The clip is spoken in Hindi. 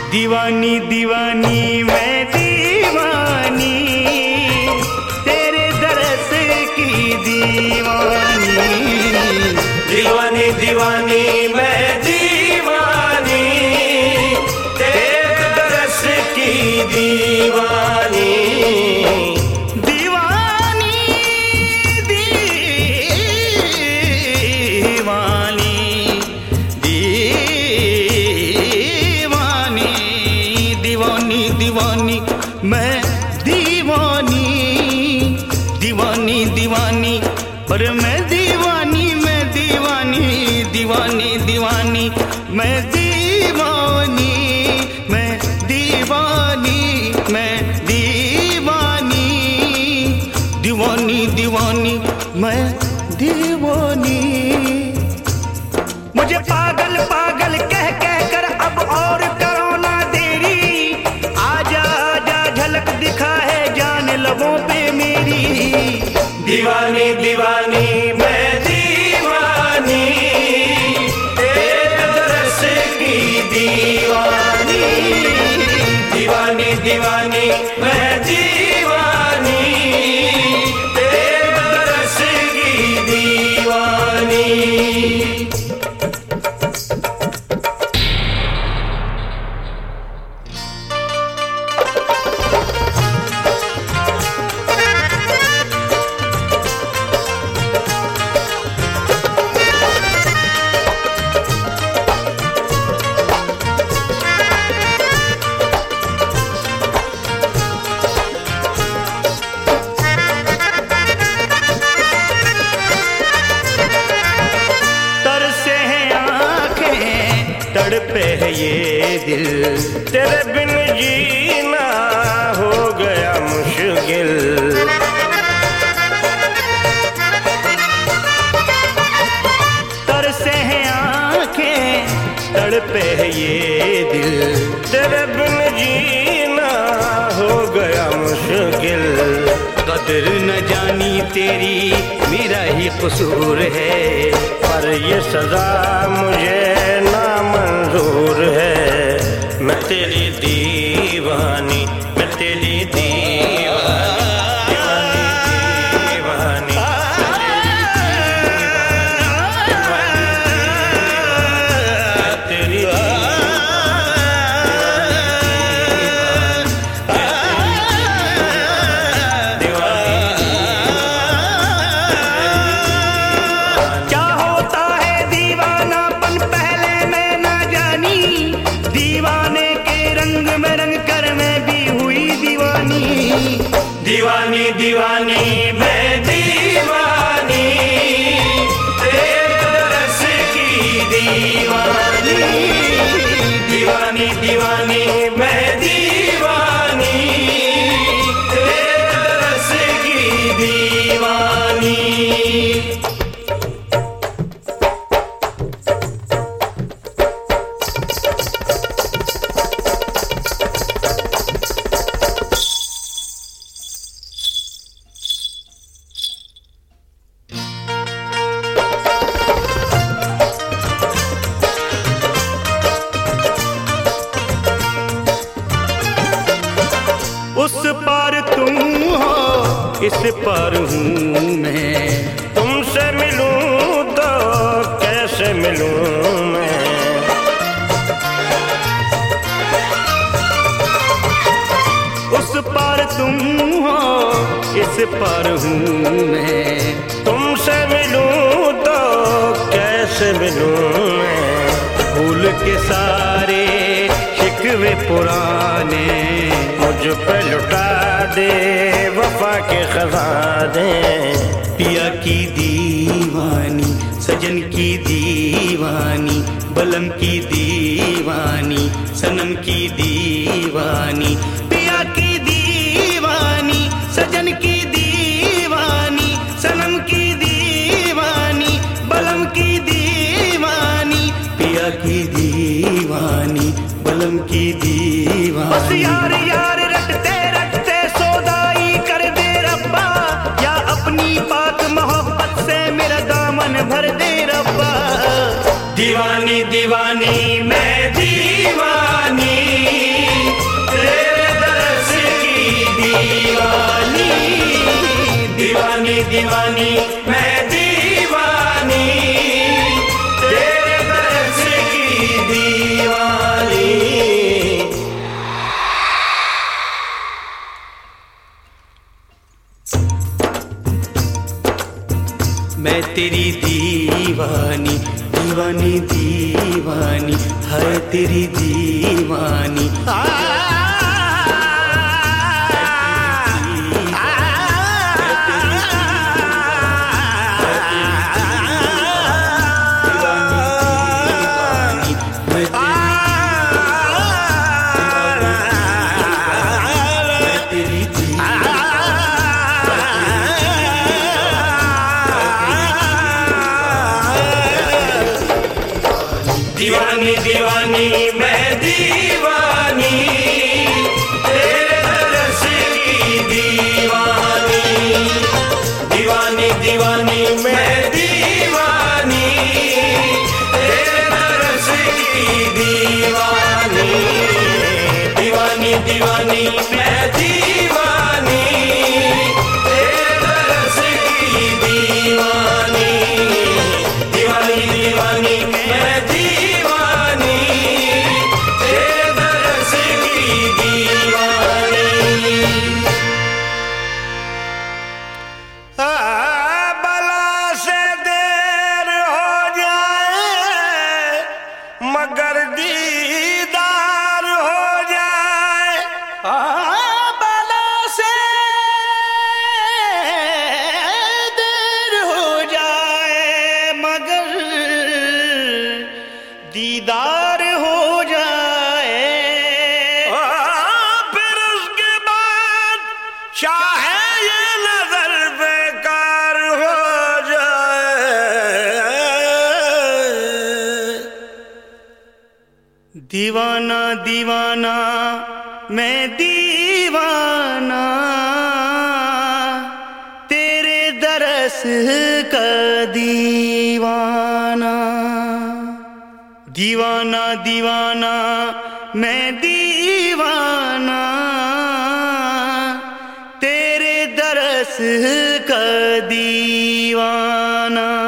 दीवानी दीवानी मैं दीवानी, तेरे दरस की दीवानी। दीवानी दीवानी मैं दीवानी, तेरे दरस की दीवानी। दीवानी दीवानी दीवानी, दीवानी दीवानी मैं दीवानी, दीवानी दीवानी पर मैं दीवानी, मैं दीवानी, दीवानी दीवानी मैं दीवानी, मैं दीवानी, मैं दीवानी, दीवानी दीवानी मैं दीवानी। मुझे पागल पागल कह कह कर अब और करो ना देरी, आजा आजा झलक दिखा है जान लबों पे मेरी। दीवानी दीवानी मैं दीवानी, तेरे दरस की दीवानी। दीवानी दीवानी मैं दीवानी, तेरे दरस की दीवानी। तड़पे है ये दिल, तेरे बिन जीना हो गया मुश्किल। तरसे हैं आँखें, तड़पे है ये दिल, तेरे बिन जीना हो गया मुश्किल। कदर न जानी तेरी मेरा ही कसूर है, पर ये सजा मुझे नामंजूर है। मैं तेरी दीवानी, मैं तेरी दीवानी, दीवानी तेरी दीवानी दीवानी मैं दीवानी, तेरे दरस की दीवानी। दीवानी दीवानी मैं दीवानी, तेरे दरस की दीवानी। उस पार तुम हो, इस पार हूँ मैं। तुमसे मिलूं तो कैसे मिलूं मैं। उस पार तुम हो, इस पार हूँ मैं। तुमसे मिलूं तो कैसे मिलूं मैं। भूल के सारे शिकवे पुराने मुझ पे लुटा दे वफा के खजाने। पिया की दीवानी, सजन की दीवानी, बलम की दीवानी, सनम की दीवानी। पिया की दीवानी, सजन की दीवानी, सनम की दीवानी, बलम की दीवानी। पिया की दीवानी, बलम की दीवानी। बस यार यार रटते रटते सौदाई कर दे रब्बा, या अपनी पाक मोहब्बत से मेरा दामन भर दे रब्बा। दीवानी दीवानी मैं दीवानी, दीवानी दीवानी मैं दीवानी, तेरे दर्श की दीवानी। मैं तेरी दीवानी दीवानी दीवानी, है तेरी दीवानी। दीवानी दीवानी मैं दीवानी, तेरे दर्श की दीवानी। दीवानी दीवानी मैं दीवानी, तेरे दर्श की दीवानी। दीवानी दीवानी मैं दीवानी, तेरे दर्श की दीवानी। दीवानी दीवानी मैं दीवानी, तेरे दर्श की दीवानी। बला से देर हो जाए मगर दीदार हो जाए। बला से देर हो जाए मगर दीदार हो जाए। फिर उसके बाद चाहे ये नजर बेकार हो जाए। दीवाना दीवाना मैं दीवाना, तेरे दरस का दीवाना। दीवाना दीवाना मैं दीवाना, तेरे दरस का दीवाना।